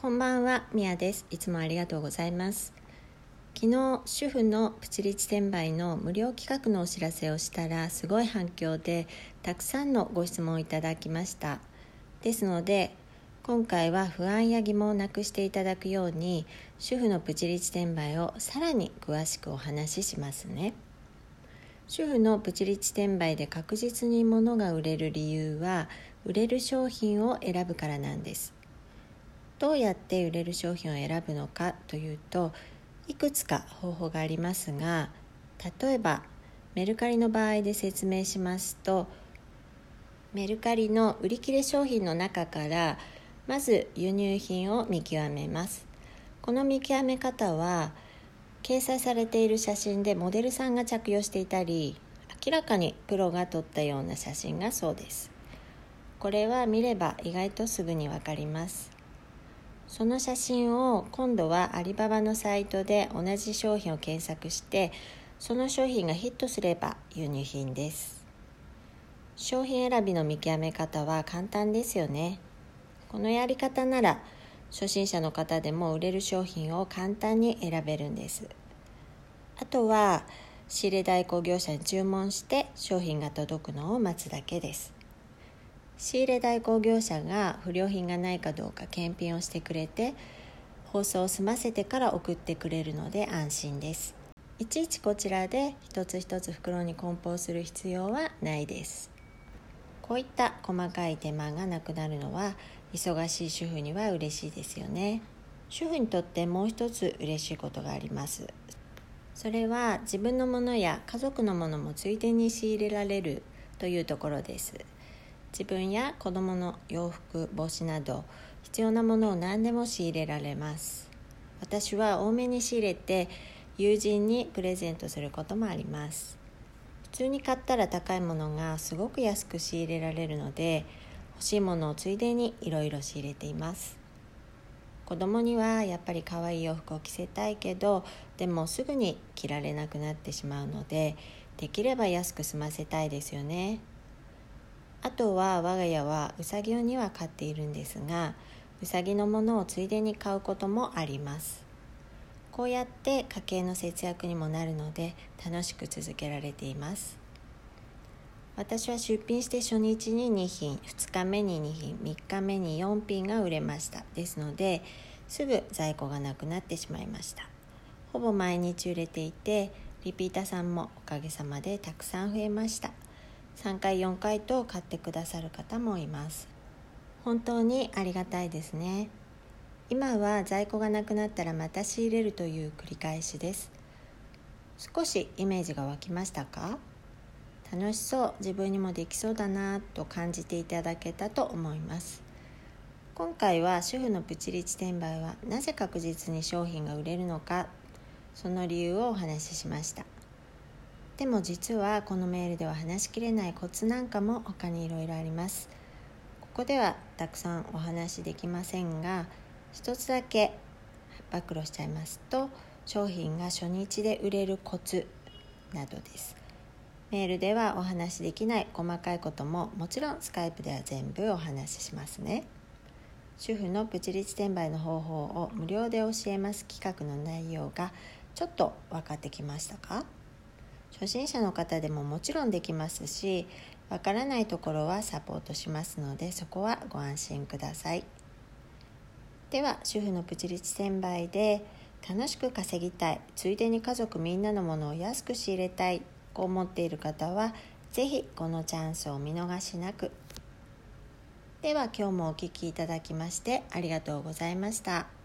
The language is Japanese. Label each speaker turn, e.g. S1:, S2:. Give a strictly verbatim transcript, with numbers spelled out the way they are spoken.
S1: こんばんは、みやです。いつもありがとうございます。昨日、主婦のプチリチ転売の無料企画のお知らせをしたら、すごい反響でたくさんのご質問をいただきました。ですので、今回は不安や疑問をなくしていただくように、主婦のプチリチ転売をさらに詳しくお話ししますね。主婦のプチリチ転売で確実に物が売れる理由は、売れる商品を選ぶからなんです。どうやって売れる商品を選ぶのかというと、いくつか方法がありますが、例えばメルカリの場合で説明しますと、メルカリの売り切れ商品の中からまず輸入品を見極めます。この見極め方は、掲載されている写真でモデルさんが着用していたり、明らかにプロが撮ったような写真がそうです。これは見れば意外とすぐにわかります。その写真を今度はアリババのサイトで同じ商品を検索して、その商品がヒットすれば輸入品です。商品選びの見極め方は簡単ですよね。このやり方なら初心者の方でも売れる商品を簡単に選べるんです。あとは仕入れ代行業者に注文して商品が届くのを待つだけです。仕入れ代行業者が不良品がないかどうか検品をしてくれて、包装を済ませてから送ってくれるので安心です。いちいちこちらで一つ一つ袋に梱包する必要はないです。こういった細かい手間がなくなるのは、忙しい主婦には嬉しいですよね。主婦にとってもう一つ嬉しいことがあります。それは自分のものや家族のものもついでに仕入れられるというところです。自分や子供の洋服、帽子など必要なものを何でも仕入れられます。私は多めに仕入れて友人にプレゼントすることもあります。普通に買ったら高いものがすごく安く仕入れられるので、欲しいものをついでにいろいろ仕入れています。子供にはやっぱり可愛い洋服を着せたいけど、でもすぐに着られなくなってしまうので、できれば安く済ませたいですよね。あとは我が家はうさぎをに羽飼っているんですが、うさぎのものをついでに買うこともあります。こうやって家計の節約にもなるので楽しく続けられています。私は出品して初日にに品、ふつかめにに品、みっかめによん品が売れました。ですので、すぐ在庫がなくなってしまいました。ほぼ毎日売れていて、リピーターさんもおかげさまでたくさん増えました。さんかいよんかいと買ってくださる方もいます。本当にありがたいですね。今は在庫がなくなったらまた仕入れるという繰り返しです。少しイメージが湧きましたか？楽しそう、自分にもできそうだなと感じていただけたと思います。今回は主婦のプチリチ転売はなぜ確実に商品が売れるのか、その理由をお話ししました。でも実はこのメールでは話しきれないコツなんかも他にいろいろあります。ここではたくさんお話しできませんが、一つだけ暴露しちゃいますと、商品が初日で売れるコツなどです。メールではお話しできない細かいことももちろんスカイプでは全部お話ししますね。主婦のプチリチ転売の方法を無料で教えます企画の内容がちょっと分かってきましたか？初心者の方でももちろんできますし、わからないところはサポートしますので、そこはご安心ください。では、主婦のプチリチ転売で楽しく稼ぎたい、ついでに家族みんなのものを安く仕入れたい、こう思っている方はぜひこのチャンスを見逃しなく。では今日もお聞きいただきましてありがとうございました。